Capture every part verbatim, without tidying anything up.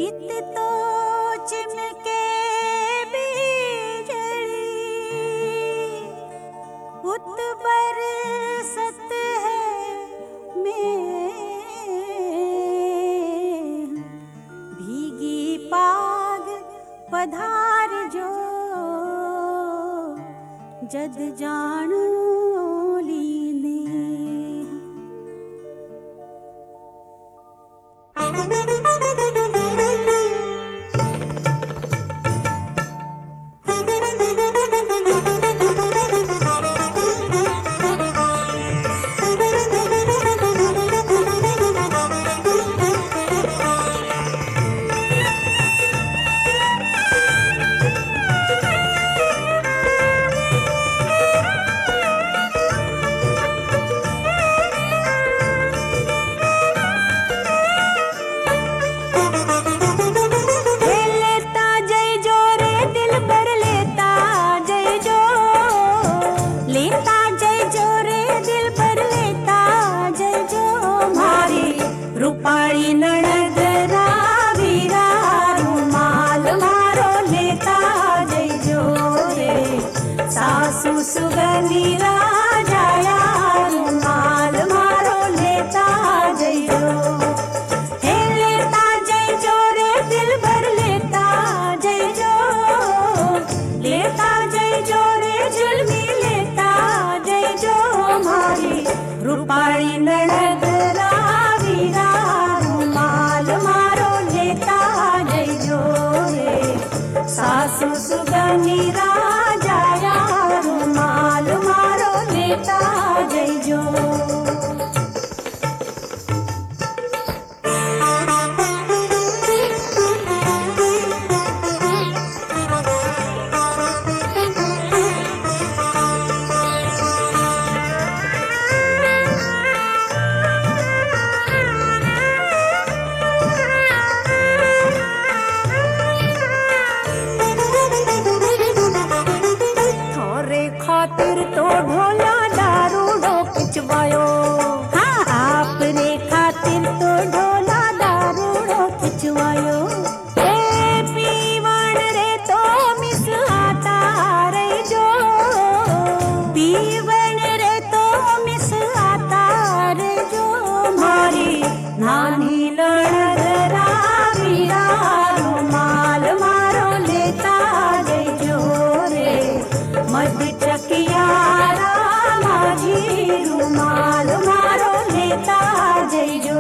इत तो चिमके बिजली उत बरसत है में भीगी पाग पधार जो जद जानो लीने। रूपाली ननद रावीरा रुमाल मारो लेता जइजो रे सासू सुगनी राजाया रुमाल मारो लेता जइजो। हे लेता जइजो रे दिल भर लेता जइजो, लेता जइजो रे जुल्मी लेता जइजो मारी रूपाली ननद रावीरा सासू सुगनी राजाया रुमाल मारो लेता जइजो। खातिर तो ढोला दारू डो खिंचवायो, हाँ आप रे खातिर तो ढोला दारू डो खिंचवायो। ए पीवण रे तो मिस आता रे जो, पीवण रे तो मिस आता रे जो मारी नानी ननद रावीरा रुमाल मारो लेता जइजो रे मध चकियारा माझी रुमाल मारो लेता जइजो।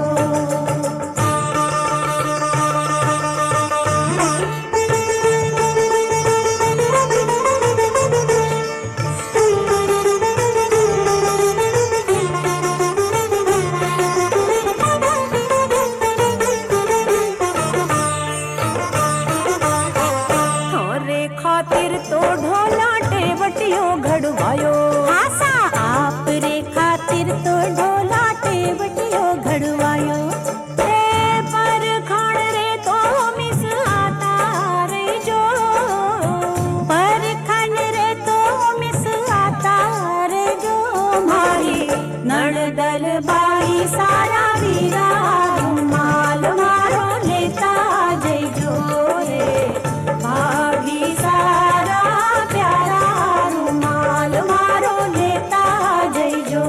थोरे खातिर तो ढोला टेवटियो घड़वायो, आसा आप रे खातिर तो ढोला टेवटियो घड़वायो। ए पर खान रे तो मिस आता रे जो, पर खान रे तो मिस आता रे जो मारी नड़दल बाई सारा वीरा रुमाल मारो लेता जइजो रे भाभी सारा प्यारा रुमाल मारो लेता जइजो।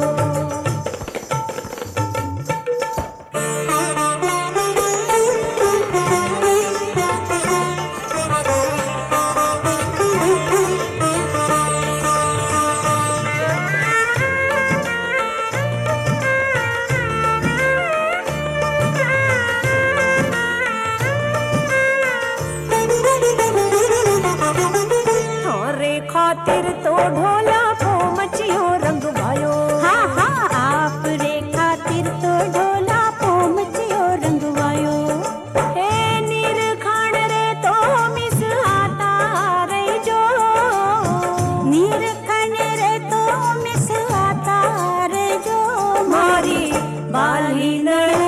खातिर तो ढोला को मचियो रंग भायो, हाँ हाँ आप रे खातिर तो ढोला को मचियो रंग भायो। हे नीर खान रे तो मिस आता रे जो, नीर खान रे तो मिस आता रे जो मारी बाली न